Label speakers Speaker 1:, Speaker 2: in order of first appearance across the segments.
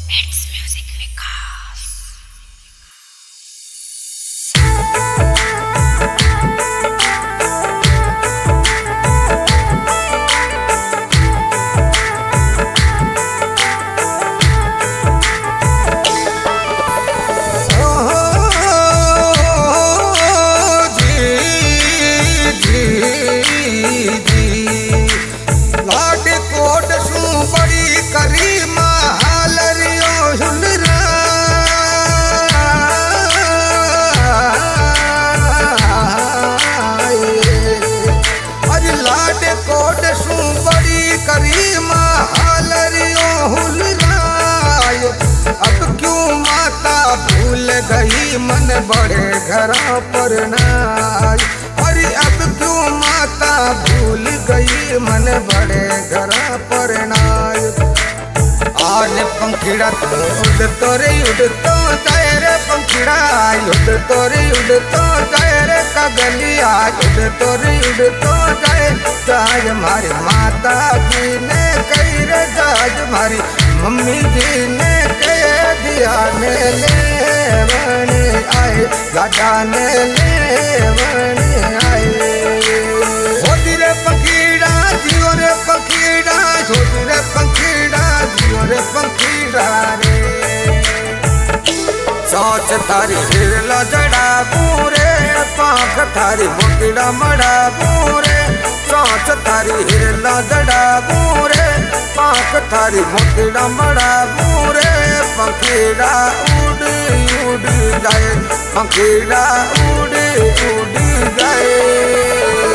Speaker 1: It's music because
Speaker 2: गई मन बड़े घरा पर नाई। अरे अब क्यों माता भूल गई मन बड़े घरा पर नाई। आज पंखीड़ा तो उड़ तोरे उड़ तो जाए रे पंखीड़ा उड़ तोरे उड़ तो जाए रे कगलिया उड़ तोरे उड़ तो जाए। जाज हमारी माता जी ने कही रे जाज हमारी मम्मी जी ने कह दिया ने ले आए गाजा ने ले आए। होती रे पंखीड़ा जियो रे पंखीड़ा होती रे पंखीड़ा जियो रे पंखीड़ा रे। सोच थारी हिरला जड़ा पूरे पाख थारी मोतीड़ा मड़ा पूरे। सोच थारी हिरला जड़ा पूरे पाख थारी मोतीड़ा मड़ा पूरे। पंखीड़ा उड़ उड़ जाए पंखीड़ा उड़ उड़ जाए।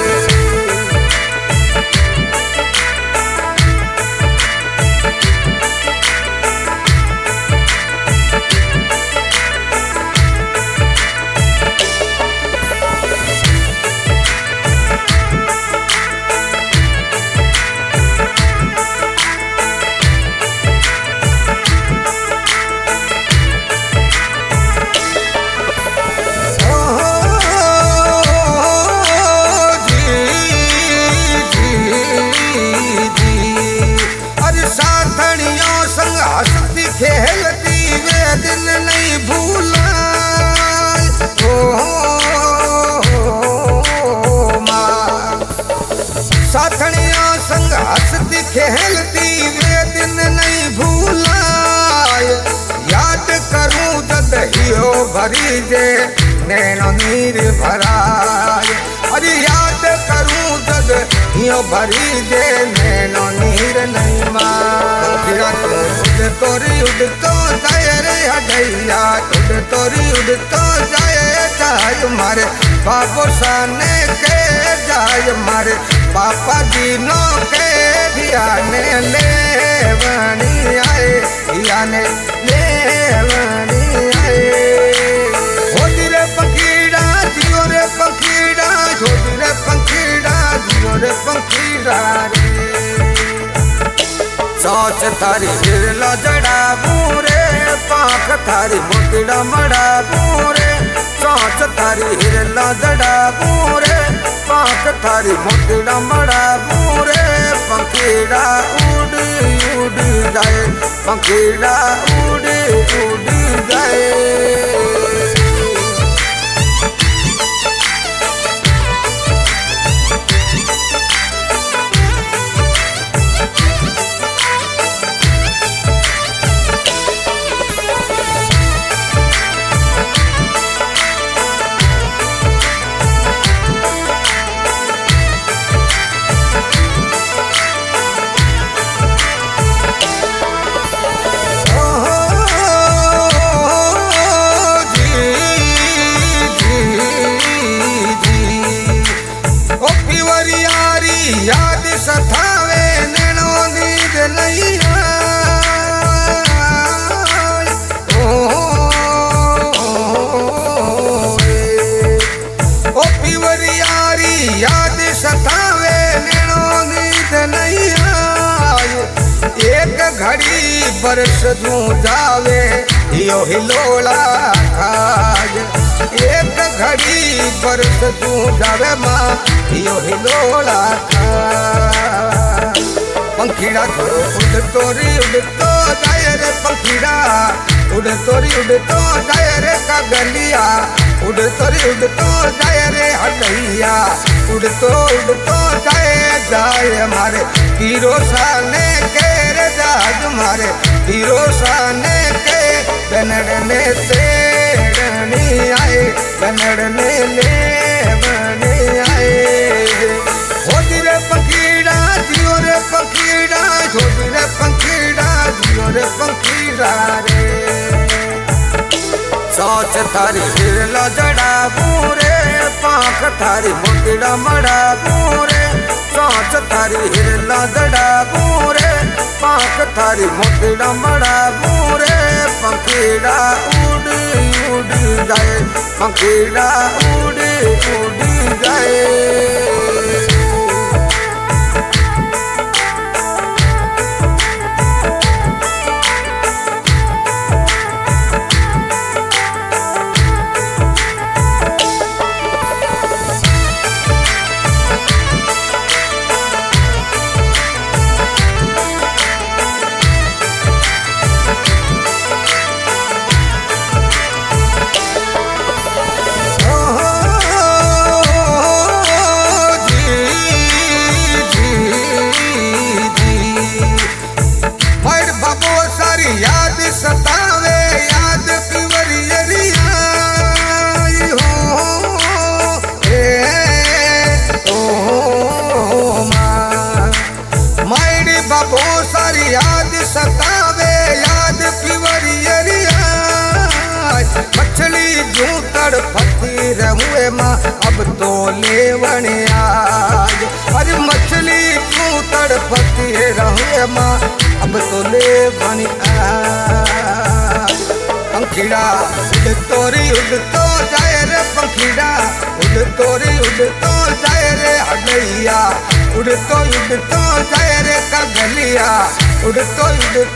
Speaker 2: खेलती वे दिन नहीं भूला माँ। साथनिया संग हंसती खेलती वे दिन नहीं भूला। याद करूं जद हियो भरी जे नैनो नीर भराय। अरे याद करूं जद हियो भरी जे नैनो नीर नहीं माँ। उड़ तोरी उड़ तो जाए रे हडैया उड़ तोरी उड़ तो जाए। जाए मारे बाबू साने के जाए मारे पापा जी नो के धियाने ले बनी आए धियाने ले बनी आए। होती रे पंखीड़ा जियो रे पंखीड़ा होती रे पंखीड़ा जियो रे पंखीड़ा रे। सोच थारी हिरला जड़ा पूरे पाख थारी मोतीड़ा मड़ा पूरे। सोच थारी हिरला जड़ा पूरे पाख थारी मोतीड़ा मड़ा पूरे। पंखीड़ा उड़ उड़ जाए पंखीड़ा उड़ उड़ जाए। याद सतावे नैनो नींद नहीं आए। ओ पिवरियारी याद सतावे नैनो नींद नहीं आए। एक घड़ी बरस दूं जावे यो हिलोला खाए। एक घड़ी बरस दूं जावे माँ यो हिलोला खा। पंखीड़ा थोड़ो उड़ तोरी उड़ तो जाए रे पंखीड़ा उड़ तोरी उड़ तो जाए रे कगलिया, उड़ तोरी उड़ तो जाए रे हटैया, उड़ तो जाए मारे हीरो साने के रे जहाज मारे हीरो साने के बनड़ने तेड़नी आए बनड़ने ले बने आए। होदी रे पंखीड़ा जियो रे पंखीड़ा, होदी रे पंखीड़ा जियो रे पंखीड़ा रे। सोच थारी हिरला जड़ा पूरे पाख थारी मोतीड़ा मड़ा पूरे, सोच थारी हिरला जड़ा पूरे पाख थारी मोतीड़ा मड़ा पूरे। पंखीड़ा उड़ उड़ जाए, पंखीड़ा उड़ उड़ जाए। याद सतावे याद पिवरियरिया हो ओ मायड़ी बाबो सारी याद सतावे याद पिवरियरिया। मछली जू तड़पती रहुए माँ अब तो लेवन आज, अरे मछली जू तड़पती रहुए माँ अब तो लेवन आज। पंखीड़ा उड़ तोरी उड़ तो जाए रे पंखीड़ा, उड़ तोरी उड़ तो जाए रे हडैया, उड़ तो जाए रे कगलिया, उड़ तो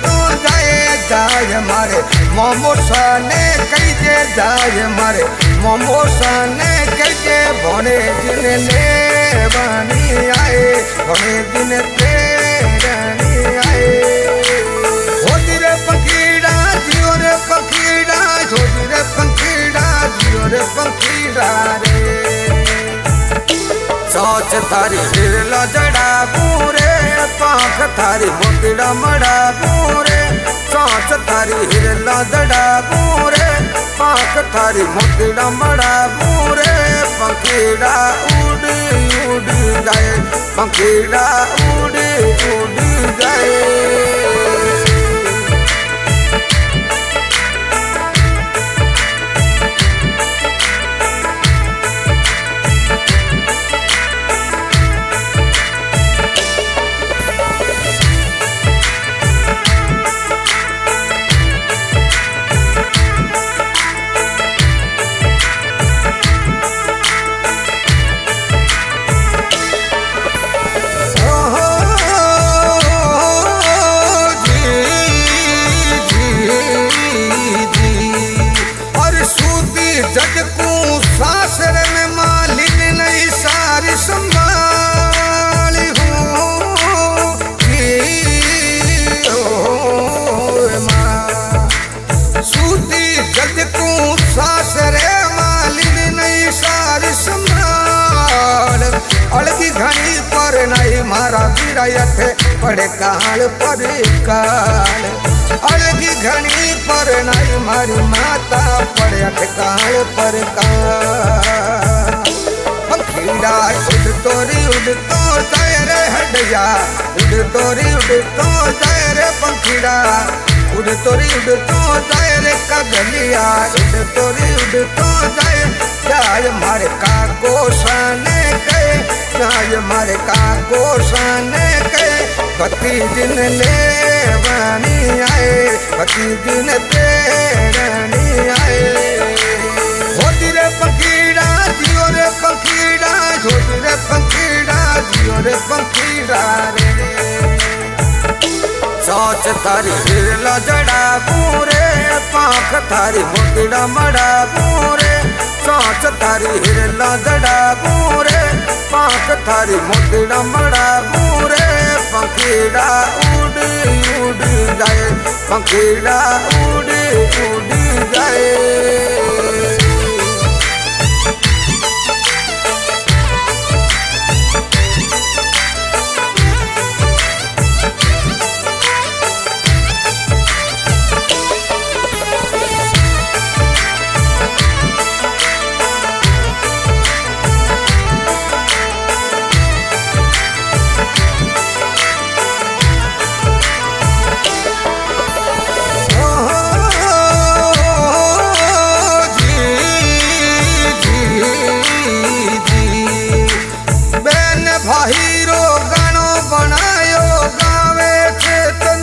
Speaker 2: जाए मारे मोमो साने कैजे जाए मारे मोमो साने कैजे भोने दिन ले बनी आए भोने दिन तेरनी आए। होदी रे पंखीड़ा जियो रे पंखीड़ा, होदी रे पंखीड़ा जियो रे पंखीड़ा रे। सोच थारी हिरला जड़ा पूरे पाख थारी मोतीड़ा मड़ा पूरे, सोच थारी हिरला जड़ा पूरे पाख थारी मोतीड़ा मड़ा पूरे। पंखीड़ा उड़ उड़ जाए, पंखीड़ा उड़ उड़ जाए। जग को सासर में मालिक नहीं सारी संभाली हो सूती जग को सासर मालिक नहीं सारी संभाल। अलगी घनी पर नहीं मारा विरायत पड़े काल पर काल, अलगी घनी पर नहीं मारी माता पड़े काल पर काल। पंखीड़ा उड़ तोरी उड़ तो जाए रे हडैया, उड़ तोरी उड़ तो जाए रे पंखीड़ा, उड़ तोरी उड़ तो जाए रे कगलिया, उड़ तोरी उड़ तो जाए मारे काको साने के, जाए मारे काको साने के। पति दिन ले बनी आए, पति दिन तेरनी आए। होदी रे पंखीड़ा जियो रे पंखीड़ा, होदी रे पंखीड़ा जियो रे पंखीड़ा रे। सोच थारी हिरला जड़ा पूरे पाख थारी मोतीड़ा मड़ा पूरे, सोच थारी हिरला जड़ा पूरे पाख थारी मोतीड़ा मड़ा पूरे। पंखीड़ा उड़ उड़ जाए, पंखीड़ा उड़ उड़ी जाए। हीरो गानो बनायो गावे चेतन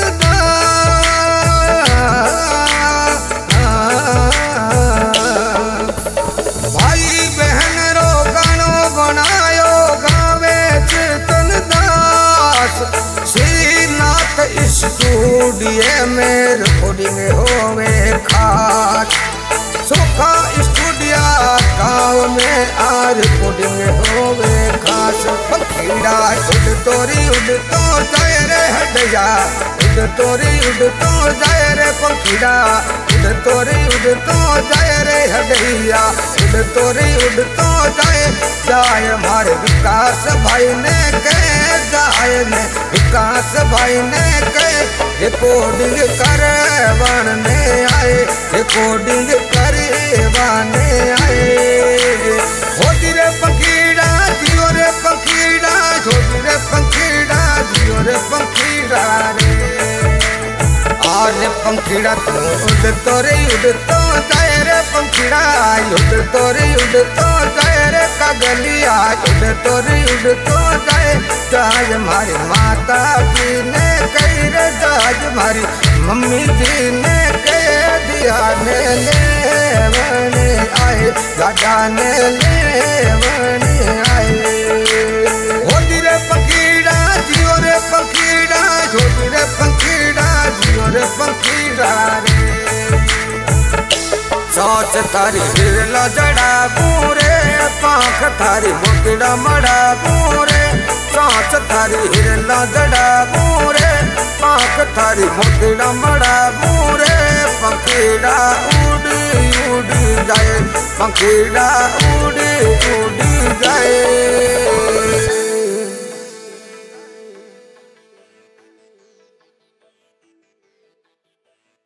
Speaker 2: भाई बहन रो गानो बनायो गावे चेतन दास। श्रीनाथ स्टूडियो में रिकॉर्डिंग होवे खास। सुखा स्टूडियो गाँव में आ रिकॉर्डिंग होवे खास। पंखीड़ा उड़ तोरी उड़ तो जाए रे हटिया, उड़ तोरी उड़ तो जाए रे पंखीड़ा, उड़ तोरी उड़ तो जाए रे हटिया, उड़ तोरी उड़ तो जाए। जाए हमारे विकास भाई ने कहे, जाए ने विकास भाई ने कहे रिकॉर्डिंग करवाने आए, रिकॉर्डिंग करवाने आए। होती रे पंखीड़ा जियो रे पंखीड़ा, होती रे पंखीड़ा जियो रे पंखीड़ा रे। आरे पंखीड़ा तू उड़ तोरे उड़ तो जाए रे पंखीड़ा, उड़ तोरे उड़ तो जाए रे कागलिया, उड़ तोरे उड़ तो जाए। जहाज हमारी माता जी ने कही रे, जहाज हमारी मम्मी जी ने कह दिया ने लेवने आए, दादा ने लेवने आए। होती रे पंखीड़ा जियो रे पंखीड़ा, होती रे पंखीड़ा जियो रे पंखीड़ा रे। सोच थारी हिरला जड़ा पूरे, पाख थारी मोकड़ा मड़ा पूरे। सोच थारी हिरला जड़ा पूरे, पाख थारी मोकड़ा मड़ा पूरे। पंखीड़ा उड़ी उड़ी जाए, पंखीड़ा उड़ी उड़ी जाए।